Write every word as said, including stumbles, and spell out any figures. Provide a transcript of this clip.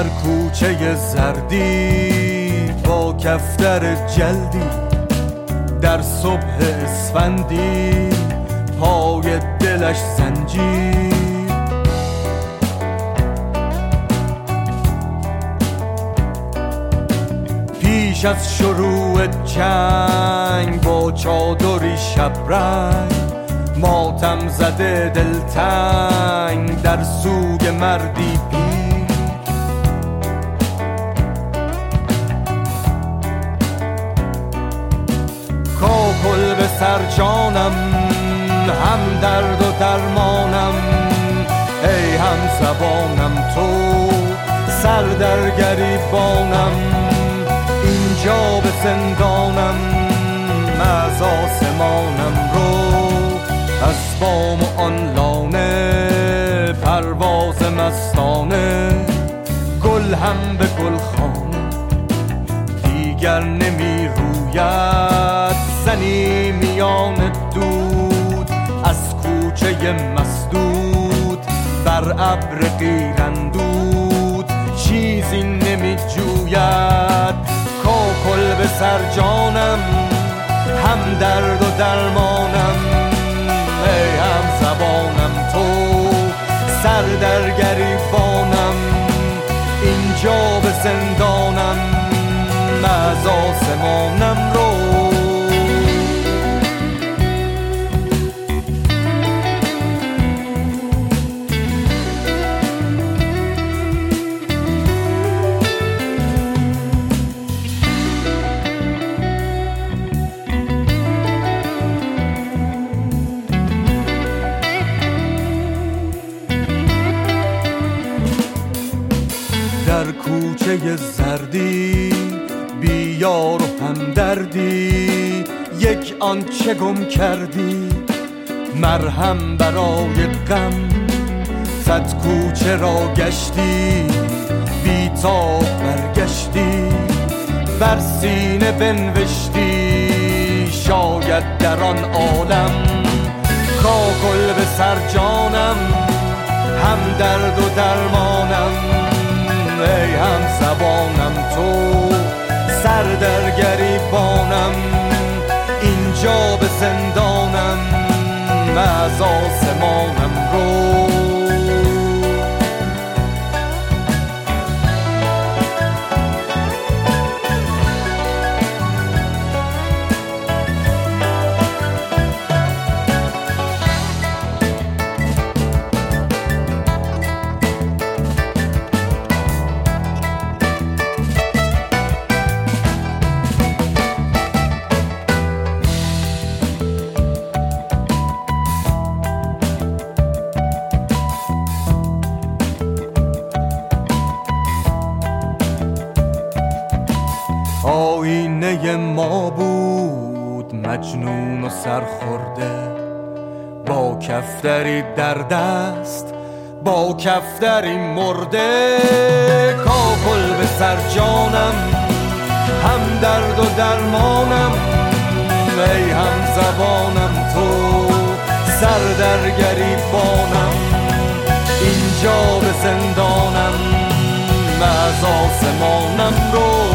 در کوچه زردی با کفتر جلدی، در صبح اسفندی پای دلش زنجیر. پیش از شروع جنگ با چادری شبرنگ، ماتم زده دلتنگ در سوگ مردی پیر. کاکل به سر جانم، هم درد و درمانم، ای هم زبانم تو سر در گریبانم. اینجا به زندانم، از آسمانم رو، از بام و آن لانه پرواز مستانه. گل هم به گلخانه دیگر نمی روید، زنی میان دود از کوچه مسدود. بر ابر قیراندود چیزی نمی جوید. کاکل به سر جانم، هم درد و درمانم، ای هم زبانم تو سر در گریبانم. اینجا به زندانم، از آسمانم رو. در کوچه زردی بی یار و همدردی، یک آنچه گم کردی مرهم برای غم. صد کوچه را گشتی بی تاب برگشتی، بر سینه بنوشتی شاید در آن عالم. کاکل به سر جانم، هم درد و درمانم، ای هم زبانم تو سر در گریبانم. اینجا به زندانم، از آسمانم رو. آینه ما بود مجنون و سرخورده، با کفتری در دست با کفتری مرده. کاکل به سر جانم، هم درد و درمانم، ای هم زبانم تو سر در گریبانم. اینجا به زندانم، از آسمانم رو.